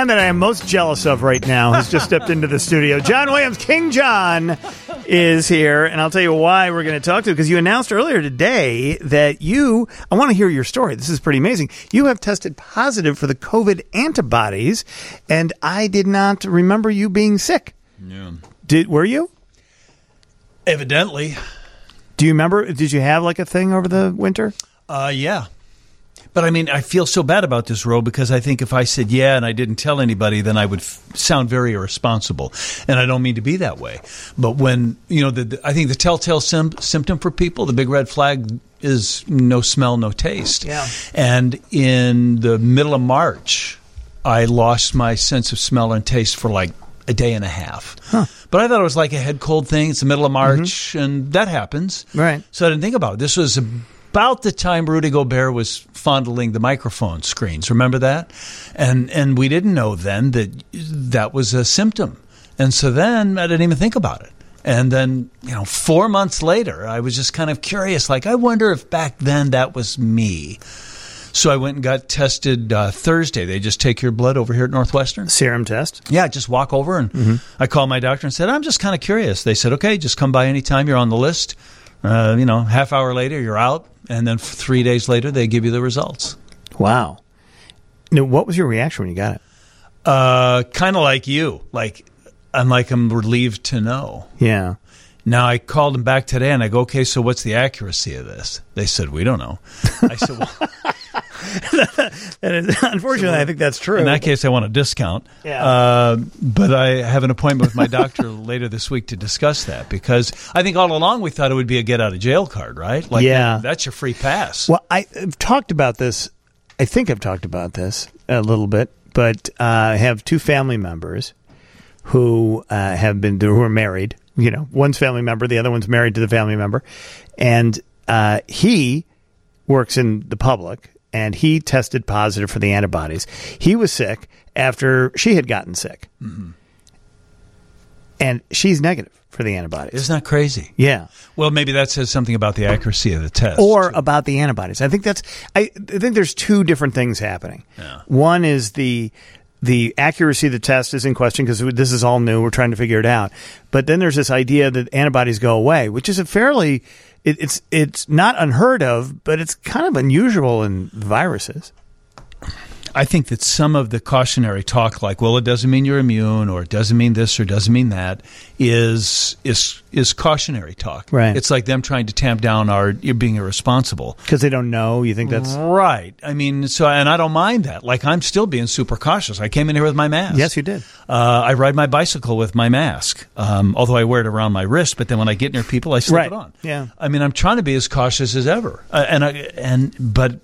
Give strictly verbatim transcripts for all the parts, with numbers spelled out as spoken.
man that I am most jealous of right now has just stepped into the studio. John Williams, King John, is here, and I'll tell you why we're going to talk to you, because you announced earlier today that you, I want to hear your story. This is pretty amazing. You have tested positive for the COVID antibodies, and I did not remember you being sick. Yeah. Did, were you? Evidently. Do you remember, did you have like a thing over the winter? Uh, yeah. But, I mean, I feel so bad about this, Ro, because I think if I said yeah and I didn't tell anybody, then I would f- sound very irresponsible. And I don't mean to be that way. But when, you know, the, the, I think the telltale sim- symptom for people, the big red flag, is no smell, no taste. Yeah. And in the middle of March, I lost my sense of smell and taste for like a day and a half. Huh. But I thought it was like a head cold thing. It's the middle of March, mm-hmm. and that happens. Right. So I didn't think about it. This was a about the time Rudy Gobert was fondling the microphone screens. Remember that? And and we didn't know then that that was a symptom. And so then I didn't even think about it. And then, you know, four months later, I was just kind of curious, like, I wonder if back then that was me. So I went and got tested uh, Thursday. They just take your blood over here at Northwestern. Serum test? Yeah, just walk over. And mm-hmm. I called my doctor and said, I'm just kind of curious. They said, okay, just come by anytime. You're on the list. Uh, you know, half hour later, you're out. And then three days later, they give you the results. Wow. Now, what was your reaction when you got it? Uh, kind of like you. Like, I'm like, I'm relieved to know. Yeah. Now, I called them back today, and I go, okay, so what's the accuracy of this? They said, we don't know. I said, well... and it, unfortunately, so, I think that's true. In that case, I want a discount. Yeah. Uh, but I have an appointment with my doctor later this week to discuss that, because I think all along we thought it would be a get-out-of-jail card, right? Like, yeah. That's your free pass. Well, I've talked about this. I think I've talked about this a little bit, but uh, I have two family members who uh, have been who are married. You know, one's family member, the other one's married to the family member, and uh, he works in the public. And he tested positive for the antibodies. He was sick after she had gotten sick. Mm-hmm. And she's negative for the antibodies. Isn't that crazy? Yeah. Well, maybe that says something about the accuracy of the test. Or too. About the antibodies. I think that's. I, I think there's two different things happening. Yeah. One is the the accuracy of the test is in question because this is all new. We're trying to figure it out. But then there's this idea that antibodies go away, which is a fairly... It, it's it's not unheard of, but it's kind of unusual in viruses. I think that some of the cautionary talk, like, well, it doesn't mean you're immune, or it doesn't mean this, or it doesn't mean that, is is is cautionary talk. Right. It's like them trying to tamp down our you're being irresponsible because they don't know. You think that's right? I mean, so and I don't mind that. Like, I'm still being super cautious. I came in here with my mask. Yes, you did. Uh, I ride my bicycle with my mask, um, although I wear it around my wrist. But then when I get near people, I slip right. it on. Yeah. I mean, I'm trying to be as cautious as ever, uh, and I, and but.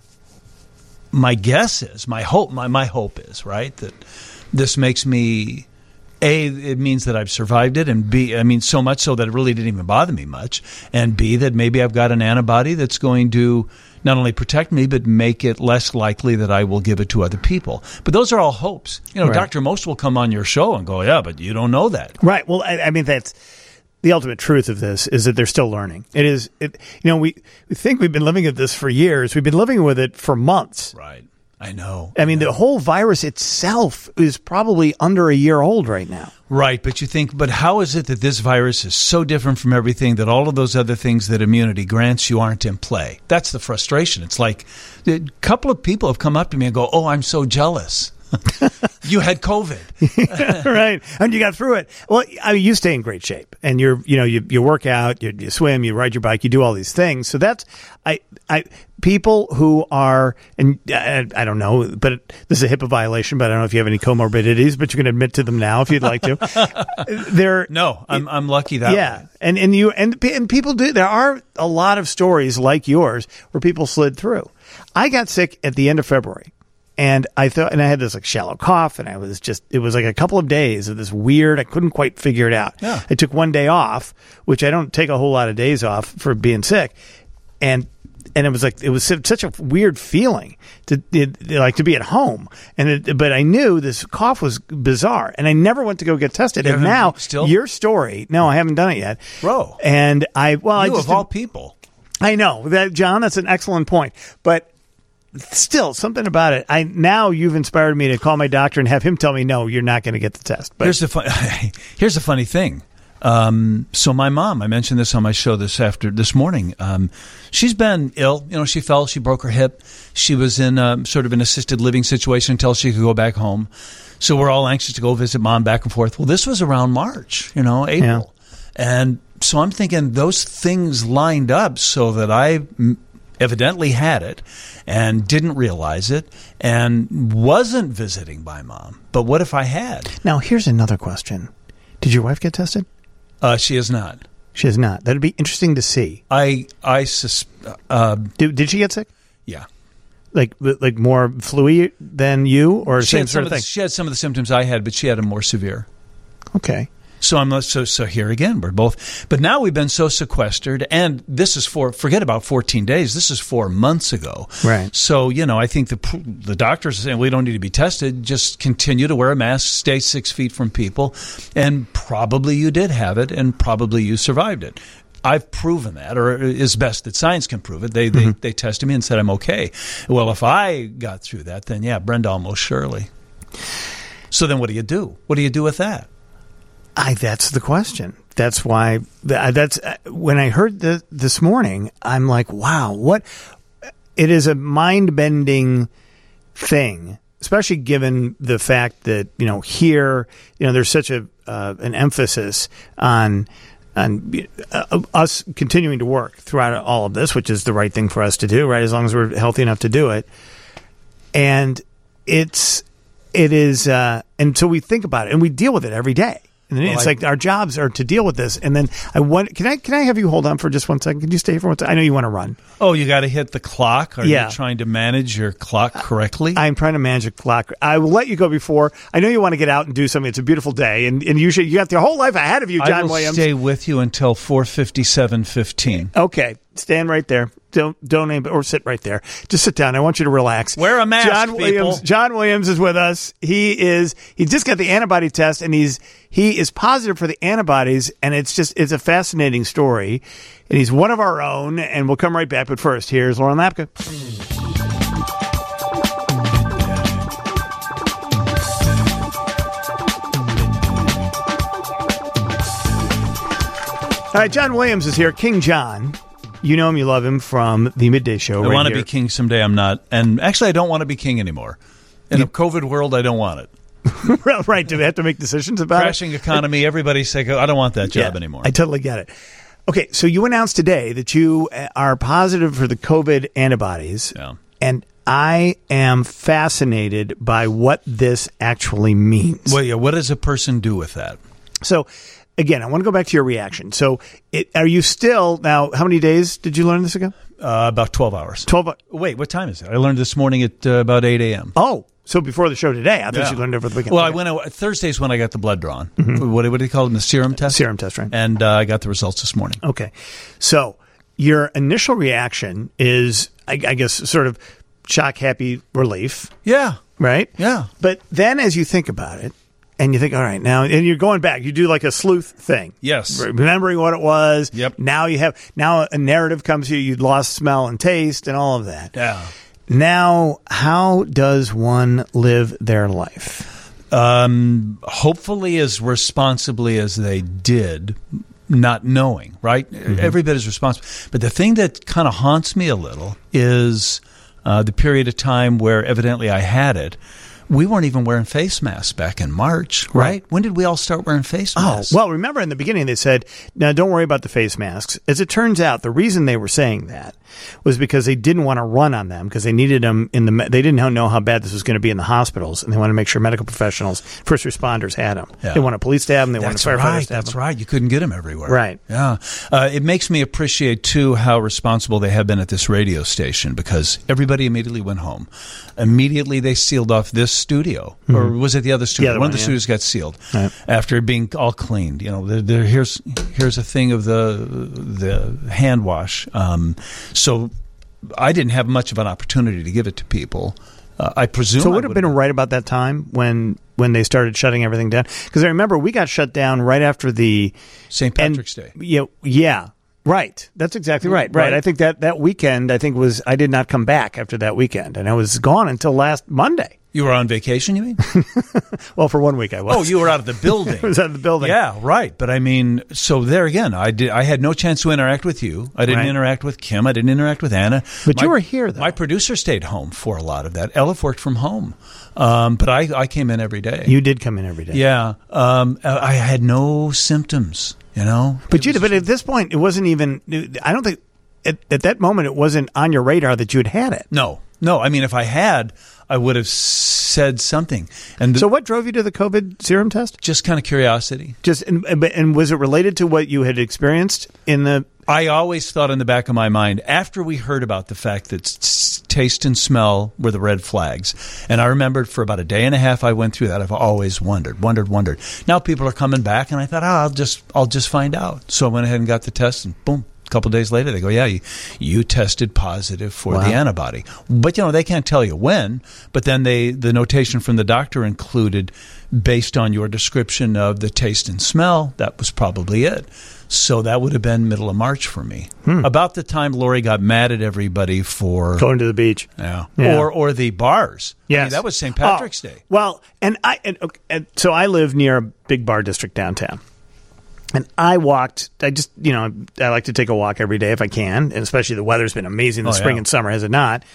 My guess is, my hope, my, my hope is, right, that this makes me, A, it means that I've survived it, and B, I mean, so much so that it really didn't even bother me much, and B, that maybe I've got an antibody that's going to not only protect me, but make it less likely that I will give it to other people. But those are all hopes. You know, right. Doctor Most will come on your show and go, yeah, but you don't know that. Right. Well, I, I mean, that's... The ultimate truth of this is that they're still learning. It is, it, you know, we, we think we've been living with this for years. We've been living with it for months. Right. I know. I mean, I know. The whole virus itself is probably under a year old right now. Right. But you think, but how is it that this virus is so different from everything that all of those other things that immunity grants you aren't in play? That's the frustration. It's like a couple of people have come up to me and go, oh, I'm so jealous. You had COVID. Right. And you got through it. Well, I mean, you stay in great shape, and you're, you know, you, you work out, you, you swim, you ride your bike, you do all these things. So that's, I, I, people who are, and I, I don't know, but this is a HIPAA violation, but I don't know if you have any comorbidities, but you can admit to them now if you'd like to. They're, no, I'm, I'm lucky that yeah. way. And, and you, and, and people do, there are a lot of stories like yours where people slid through. I got sick at the end of February. And I thought, and I had this like shallow cough, and I was just, it was like a couple of days of this weird, I couldn't quite figure it out. Yeah. I took one day off, which I don't take a whole lot of days off for being sick. And, and it was like, it was such a weird feeling to, it, like to be at home. And, it, but I knew this cough was bizarre, and I never went to go get tested. You and now still? Your story, no, I haven't done it yet. Bro. And I, well, you I just, of all people. I know that, John, that's an excellent point. But still something about it. I now you've inspired me to call my doctor and have him tell me no, you're not going to get the test. But here's the fun, here's the funny thing. Um, so my mom, I mentioned this on my show this after this morning. Um, she's been ill. You know, she fell, she broke her hip. She was in um, sort of an assisted living situation until she could go back home. So we're all anxious to go visit mom back and forth. Well, this was around March, you know, April. Yeah. And so I'm thinking those things lined up so that I evidently had it and didn't realize it and wasn't visiting my mom. But what if I had? Now, here's another question. Did your wife get tested? Uh, she is not. She is not. That'd be interesting to see. I, I sus- uh, did, did she get sick? Yeah. Like like more flu-y than you, or she same sort of thing? The, she had some of the symptoms I had, but she had them more severe. Okay. So I'm so so here again. We're both, but now we've been so sequestered, and this is for forget about fourteen days. This is four months ago. Right. So you know, I think the the doctors are saying we don't need to be tested. Just continue to wear a mask, stay six feet from people, and probably you did have it, and probably you survived it. I've proven that, or as best that science can prove it. They they mm-hmm. they tested me and said I'm okay. Well, if I got through that, then yeah, Brenda almost surely. So then, what do you do? What do you do with that? I, that's the question. That's why that's when I heard the, this morning, I'm like, wow, what it is a mind bending thing, especially given the fact that, you know, here, you know, there's such a, uh, an emphasis on, on uh, us continuing to work throughout all of this, which is the right thing for us to do, right? As long as we're healthy enough to do it. And it's, it is, uh, and so we think about it and we deal with it every day. And then well, it's I, like our jobs are to deal with this. And then I want, can I can I have you hold on for just one second? Can you stay for one second? I know you want to run. Oh, you got to hit the clock? Are yeah. you trying to manage your clock correctly? I'm trying to manage a clock. I will let you go before. I know you want to get out and do something. It's a beautiful day. And, and you should, you got your whole life ahead of you, John I will Williams. Stay with you until four fifty-seven fifteen. Okay. Stand right there. Don't don't aim, or sit right there. Just sit down. I want you to relax. Wear a mask, John Williams. people. John Williams is with us. He is. He just got the antibody test, and he's he is positive for the antibodies, and it's just it's a fascinating story. And he's one of our own. And we'll come right back. But first, here's Lauren Lapka. All right, John Williams is here. King John. You know him, you love him from the Midday Show. I right want to here. be king someday. I'm not. And actually, I don't want to be king anymore. In a COVID world, I don't want it. Right. Do we have to make decisions about Crashing it? Crashing economy, everybody's saying, I don't want that job yeah, anymore. I totally get it. Okay, so you announced today that you are positive for the COVID antibodies. Yeah. And I am fascinated by what this actually means. Well, yeah, what does a person do with that? So, again, I want to go back to your reaction. So, it, are you still now? How many days did you learn this ago? Uh, about twelve hours. Twelve. Wait, what time is it? I learned this morning at uh, about eight a.m. Oh, so before the show today, I thought yeah. you learned over the weekend. Well, okay. I went out, Thursday's when I got the blood drawn. Mm-hmm. What, what do you call it? The serum test. Serum test, right? And uh, I got the results this morning. Okay, so your initial reaction is, I, I guess, sort of shock, happy, relief. Yeah. Right. Yeah. But then, as you think about it. And you think, all right, now, and you're going back. You do like a sleuth thing. Yes. Remembering what it was. Yep. Now you have, now a narrative comes to you. You'd lost smell and taste and all of that. Yeah. Now, how does one live their life? Um, hopefully as responsibly as they did, not knowing, right? Mm-hmm. Every bit is responsible. But the thing that kind of haunts me a little is uh, the period of time where evidently I had it. We weren't even wearing face masks back in March, right? right? When did we all start wearing face masks? Oh, well, remember in the beginning they said, now don't worry about the face masks. As it turns out, the reason they were saying that was because they didn't want to run on them because they needed them in the, they didn't know how bad this was going to be in the hospitals, and they wanted to make sure medical professionals, first responders had them. Yeah. They wanted police to have them. They That's wanted firefighters right. to have That's them. right. You couldn't get them everywhere. Right. Yeah. Uh, it makes me appreciate, too, how responsible they have been at this radio station because everybody immediately went home. Immediately they sealed off this studio. Mm-hmm. Or was it the other studio? The other one, one of the yeah. studios got sealed right. after being all cleaned. You know, they're, they're, here's here's a thing of the the hand wash. Um, so I didn't have much of an opportunity to give it to people. Uh, I presume. So it would have been right about that time when when they started shutting everything down. Because I remember we got shut down right after the Saint Patrick's and, Day. Yeah, yeah. Right. That's exactly right. Right. Right. I think that that weekend, I think was, I did not come back after that weekend. And I was gone until last Monday. You were on vacation, you mean? Well, for one week I was. Oh, you were out of the building. I was out of the building. Yeah, right. But I mean, so there again, I did. I had no chance to interact with you. I didn't Right. interact with Kim. I didn't interact with Anna. But My- you were here, though. My producer stayed home for a lot of that. Ella worked from home. Um, but I, I came in every day. You did come in every day. Yeah. Um, I had no symptoms, you know? But It you, was- but at this point, it wasn't even, I don't think, at, at that moment, it wasn't on your radar that you had had it. No, no. I mean, if I had, I would have said something. And the, So what drove you to the COVID serum test? just kind of curiosity. Just and, and was it related to what you had experienced in the? I always thought in the back of my mind, after we heard about the fact that s- taste and smell were the red flags, and I remembered for about a day and a half I went through that. I've always wondered, wondered, wondered. Now people are coming back, and I thought, oh, I'll just, I'll just find out. So I went ahead and got the test, and boom. A couple of days later, they go, yeah, you, you tested positive for Wow. the antibody. But, you know, they can't tell you when. But then they the notation from the doctor included, based on your description of the taste and smell, that was probably it. So that would have been middle of March for me. Hmm. About the time Lori got mad at everybody for... Going to the beach. Yeah. Yeah. Or or the bars. I Yes. mean, that was Saint Patrick's Oh, Day. Well, and I and, okay, and so I live near a big bar district downtown. And I walked, I just, you know, I like to take a walk every day if I can, and especially the weather's been amazing this Oh, spring yeah. and summer, has it not?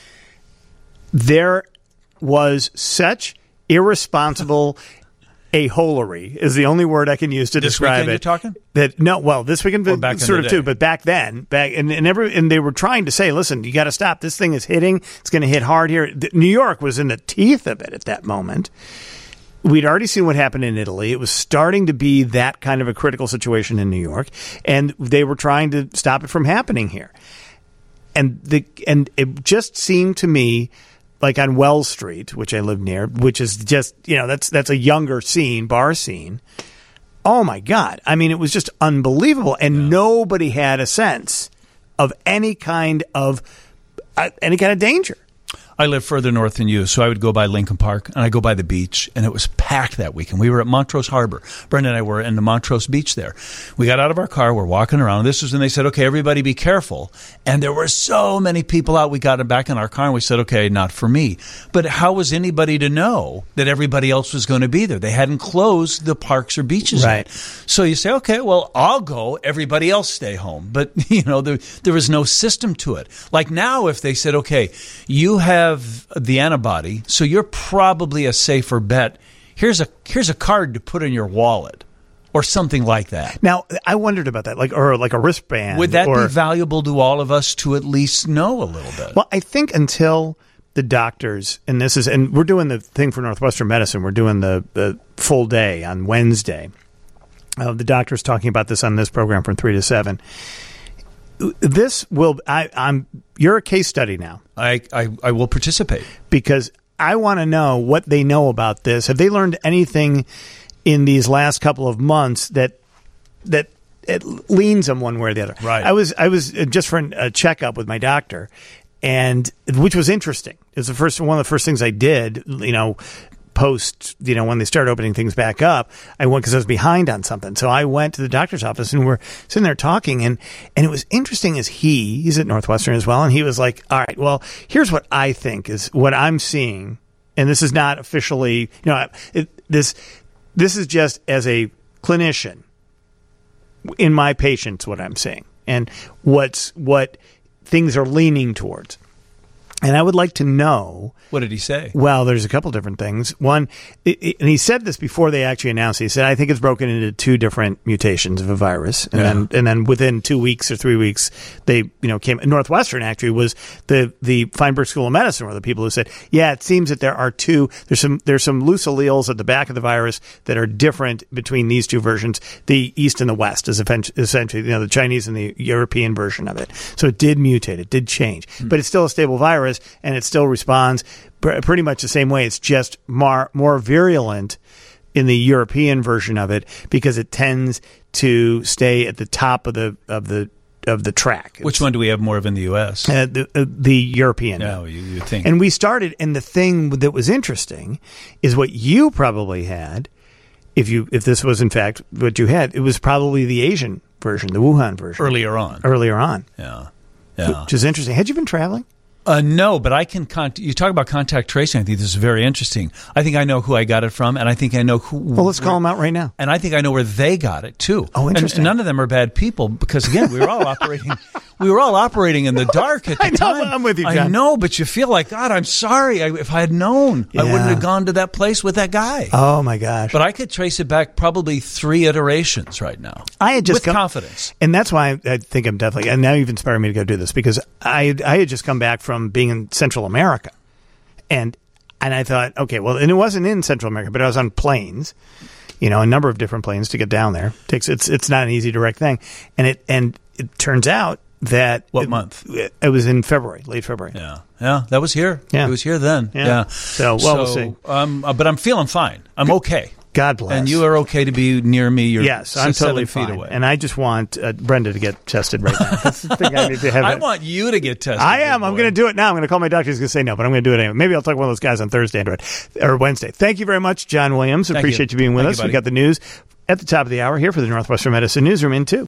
There was such irresponsible a-holery is the only word I can use to This describe weekend it. you're talking? That no, well, this weekend Or back in sort the of day? too, but back then, back and and every and they were trying to say, listen, you got to stop. This thing is hitting. It's going to hit hard here. The- New York was in the teeth of it at that moment. We'd already seen what happened in Italy. It was starting to be that kind of a critical situation in New York, and they were trying to stop it from happening here. And the and it just seemed to me like on Wells Street, which I live near, which is just, you know, that's that's a younger scene, bar scene. Oh my God. I mean, it was just unbelievable. And nobody had a sense of any kind of uh, any kind of danger. I live further north than you, so I would go by Lincoln Park, and I go by the beach, and it was packed that weekend. We were at Montrose Harbor. Brenda and I were in the Montrose Beach there. We got out of our car, we're walking around. This was when they said, okay, everybody be careful. And there were so many people out. We got back in our car, and we said, okay, not for me. But how was anybody to know that everybody else was going to be there? They hadn't closed the parks or beaches Right. yet. So you say, okay, well, I'll go. Everybody else stay home. But, you know, there, there was no system to it. Like now, if they said, okay, you have the antibody, so you're probably a safer bet. Here's a here's a card to put in your wallet or something like that. Now, I wondered about that, like or like a wristband. Would that or, be valuable to all of us to at least know a little bit? Well, I think until the doctors, and this is, and we're doing the thing for Northwestern Medicine, we're doing the, the full day on Wednesday. Uh, the doctor's talking about this on this program from three to seven. This will, I, I'm, you're a case study now I, I, I will participate. because I want to know what they know about this. Have they learned anything in these last couple of months that that it leans them one way or the other? Right. I was I was uh, just for a checkup with my doctor, and which was interesting. It was the first one of the first things I did. You know. Post, you know, when they started opening things back up, I went because I was behind on something. So I went to the doctor's office and we're sitting there talking, and and it was interesting as he he's at Northwestern as well, and he was like, all right, well, here's what I think is what I'm seeing, and this is not officially, you know, it, this this is just as a clinician in my patients what I'm seeing and what's what things are leaning towards. And I would like to know. What did he say? Well, there's a couple different things. One, it, it, and he said this before they actually announced it. He said, I think it's broken into two different mutations of a virus. And Yeah. then and then within two weeks or three weeks, they, you know, came. Northwestern actually was the, the Feinberg School of Medicine were the people who said, yeah, it seems that there are two, there's some, there's some loose alleles at the back of the virus that are different between these two versions. The East and the West is essentially, you know, the Chinese and the European version of it. So it did mutate, it did change, Hmm. but it's still a stable virus and it still responds pr- pretty much the same way. It's just more, more virulent in the European version of it because it tends to stay at the top of the of the of the track. Which one do we have more of in the U S? Uh, the, uh, the European. No, you, you think. And we started, and the thing that was interesting is what you probably had. If you if this was in fact what you had, it was probably the Asian version, the Wuhan version. Earlier on. Earlier on. Yeah. Yeah. Which is interesting. Had you been traveling? Uh, no, but I can contact, you talk about contact tracing. I think this is very interesting. I think I know who I got it from, and I think I know who. Well, let's call them out right now. And I think I know where they got it too. Oh, interesting. And, and none of them are bad people because again, we were all operating. We were all operating in the dark at the I know, time. I'm with you, John. I know, but you feel like God. I'm sorry. I, if I had known, Yeah. I wouldn't have gone to that place with that guy. Oh my gosh! But I could trace it back probably three iterations right now. I had just with come, confidence, and that's why I, I think I'm definitely. And now you've inspired me to go do this because I I had just come back from being in Central America, and and I thought, okay, well, and it wasn't in Central America, but I was on planes, you know, a number of different planes to get down there. It takes it's it's not an easy direct thing, and it and it turns out that what it, month? It, it was in February, late February. Yeah, yeah, that was here. Yeah. It was here then. Yeah. Yeah. So, well, we'll see. Um, uh, but I'm feeling fine. I'm okay. God bless. And you are okay to be near me. You're yes, I'm six, totally seven feet fine. away. And I just want uh, Brenda to get tested right now. That's the thing I need to have. I it. want you to get tested. I am. big I'm boy. going to do it now. I'm going to call my doctor. He's going to say no, but I'm going to do it anyway. Maybe I'll talk to one of those guys on Thursday Android, or Wednesday. Thank you very much, John Williams. Thank Appreciate you. you being with Thank us. you, We buddy. got the news at the top of the hour here for the Northwestern Medicine Newsroom in two.